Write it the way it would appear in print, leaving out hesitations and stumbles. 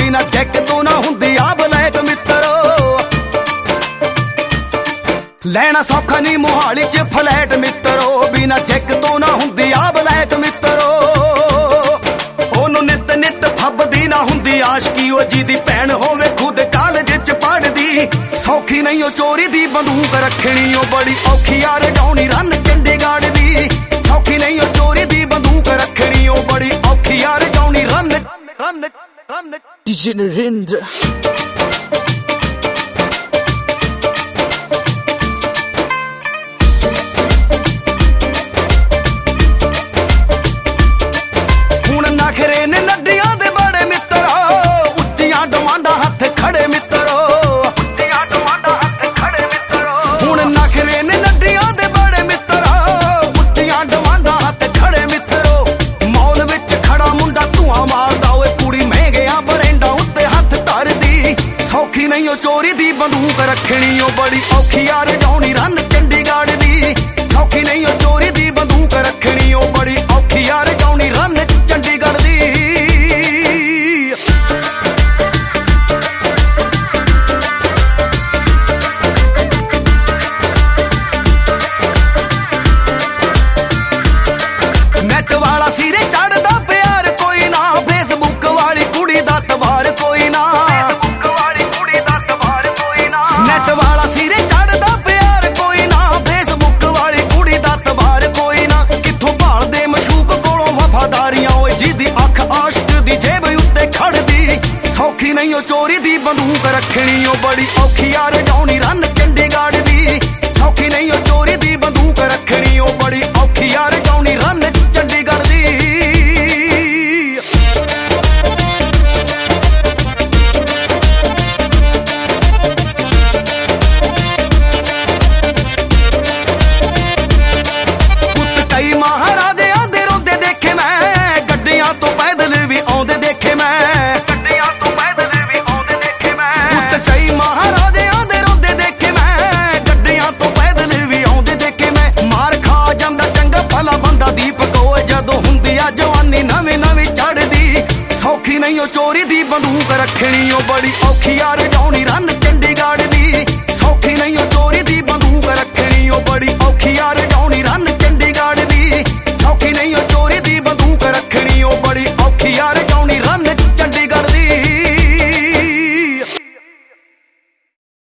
बिना चेक तो ना हुंदी आ ब्लैक मित्रो। लैना सौखा नहीं मोहाली च फ्लैट मित्रो, बिना चेक तो ना हुंदी आ ब्लैक मित्रो। ओनू नित नित फबदी ना हुंदी आशकी, ओ जी दी भैन होवे खुद कॉलेज च पढ़दी। सौखी नहीं ओ चोरी दी बंदूक रखनी, ओ बड़ी औखी यार जाउनी रन चंडीगढ़ दी। सौखी नहीं ओ चोरी दी बंदूक रखनी, ओ बड़ी औखी यार जाउनी run run run. DJ Narendra हुण नखरे ने नड्डियां दे बड़े मित्रो, उच्चियां डमांडा हथ खड़े मित्रो। उच्चियां डमांडा हथ खड़े मित्रो। हुण नखरे ने नड्डियां दे बड़े मित्रो, उच्चियां डमांडा हथ खड़े मित्रो। मॉल विच खड़ा मुंडा धुआं मारदा, ओए कुड़ी महंगिया बरेंडा उत्ते हथ धरदी। सौखी नहीं ओ चोरी दी बंदूक रखनी, ओ बड़ी औखी यार जाउनी रन चंडीगढ़ दी। सौखी नहीं ओ चोरी दी बंदूक रखनी, ओ बड़ी औखी यार जाउनी रन चंडीगढ़ दी। नेट वाला सिरे चढ़दा प्यार कोई ना, फेसबुक वाली कुड़ी दा तबार कोई ना। नेट वाला सिरे चढ़दा प्यार कोई ना, फेसबुक वाली कुड़ी दा तबार कोई ना। किथों भालदे मशूक कोलों वफादारियां, ओए जिहदी अख आशिक दी जेब उत्ते खड़दी। सौखी नहीं ओ चोरी दी बंदूक रखनी, ओ बड़ी औखी यार जाउनी रन चंडीगढ़ दी। सौखी नहीं ओ चोरी दी बंदूक रखनी, ओ बड़ी औखी यार जाउनी रन चंडीगढ़ दी। पुत कई महाराजियां दे रोंदे देखे मैं, गड्डियां तो पैदल भी आउंदे देखे मैं। गड्डियां तो पैदल भी आउंदे देखे मैं। पुत कई महाराजियां दे रोंदे देखे मैं, गड्डियां तो पैदल भी आउंदे देखे मैं। मार खा जांदा चंगा भला बंदा दीपक, ओए जदों हुंदी आ जवानी नवीं नवीं चढ़दी। सौखी नहीं ओ चोरी दी बंदूक रखनी, ओ बड़ी औखी यार जाउनी रन चंडी